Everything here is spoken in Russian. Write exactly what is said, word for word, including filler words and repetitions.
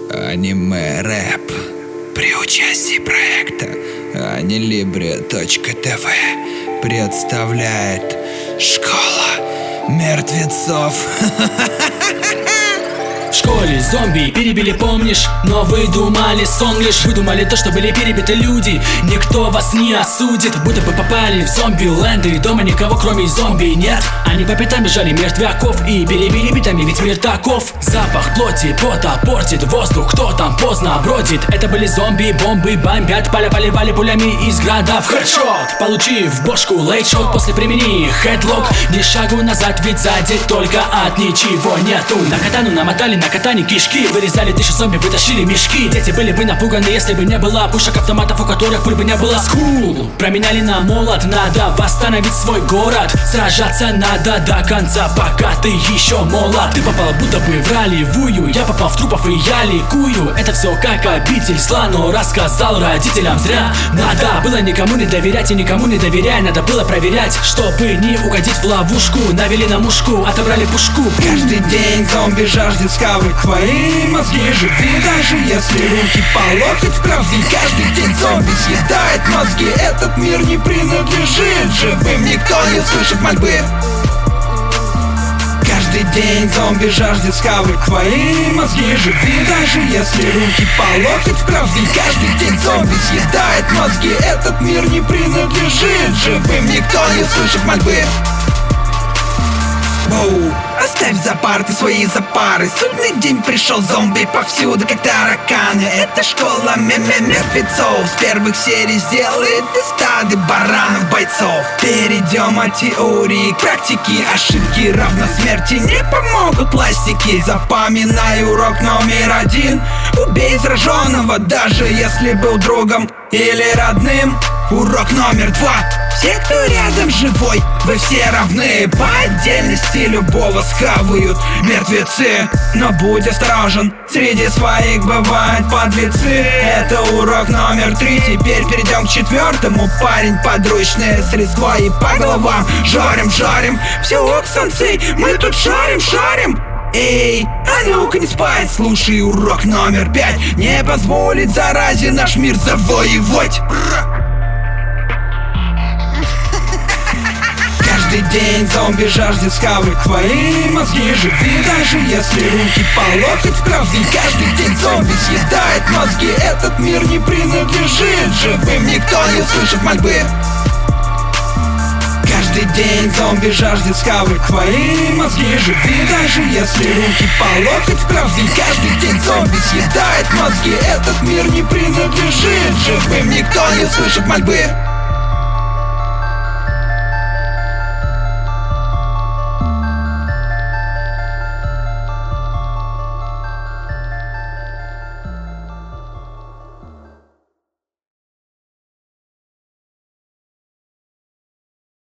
Аниме-рэп при участии проекта Анилибре точка тв представляет Школа мертвецов. В школе зомби перебили, помнишь? Но вы думали сон лишь. Вы думали то, что были перебиты люди. Никто вас не осудит, будто бы попали в зомби-ленд. И дома никого кроме зомби нет. Они по пятам бежали мертвяков и перебили битами, ведь мир таков. Запах плоти, пота портит воздух. Кто там поздно бродит? Это были зомби, бомбы бомбят. Поля поливали пулями из градов. Хэдшот, получив в бошку лейтшот. После применения хедлок. Ни шагу назад, ведь сзади только от ничего нету. На катану намотали, на катане кишки. Вырезали тысячи зомби, вытащили мешки. Дети были бы напуганы, если бы не было пушек, автоматов, у которых пуль бы не было. Скул променяли на молот. Надо восстановить свой город. Сражаться надо до конца, пока ты еще молод. Ты попал будто бы в ролевую. Я попал в трупов и я ликую. Это все как обитель зла, но рассказал родителям зря. Надо было никому не доверять и никому не доверяя. Надо было проверять, чтобы не угодить в ловушку. Навели на мушку, отобрали пушку. Каждый день зомби жаждет сковать твои мозги. Живи, даже если руки по локоть в крови. Каждый день зомби съедает мозги. Этот мир не принадлежит живым. Никто не слышит мольбы. Каждый день зомби жаждет сковать твои мозги. Живи, даже если руки по локоть в крови. Каждый день зомби съедает мозги. Этот мир не принадлежит живым. Никто не слышит мольбы. Воу, оставь за парты свои запары. Судный день пришел, зомби повсюду, как тараканы. Это школа мертвецов. С первых серий сделает из стады баранов бойцов. Перейдем от теории к практике. Ошибки равно смерти, не помогут пластики. Запоминай урок номер один: убей зараженного, даже если был другом или родным. Урок номер два: все, кто рядом живой, вы все равны. По отдельности любого схавают мертвецы. Но будь осторожен, среди своих бывают подлецы. Это урок номер три. Теперь перейдем к четвертому. Парень, подручные средства и по головам. Жарим, жарим, все ок, сенсей, мы тут шарим, шарим. Эй, а ну-ка не спать, слушай урок номер пять. Не позволить заразе наш мир завоевать. Каждый день зомби жаждет сковать твои мозги. Живи, даже если руки по локоть в крови. Каждый день зомби съедает мозги. Этот мир не принадлежит живым. Никто не слышит мольбы. Каждый день зомби жаждет сковать твои мозги. Живи, даже если руки по локоть в крови. Каждый день зомби съедает мозги. Этот мир не принадлежит живым. Никто не слышит мольбы.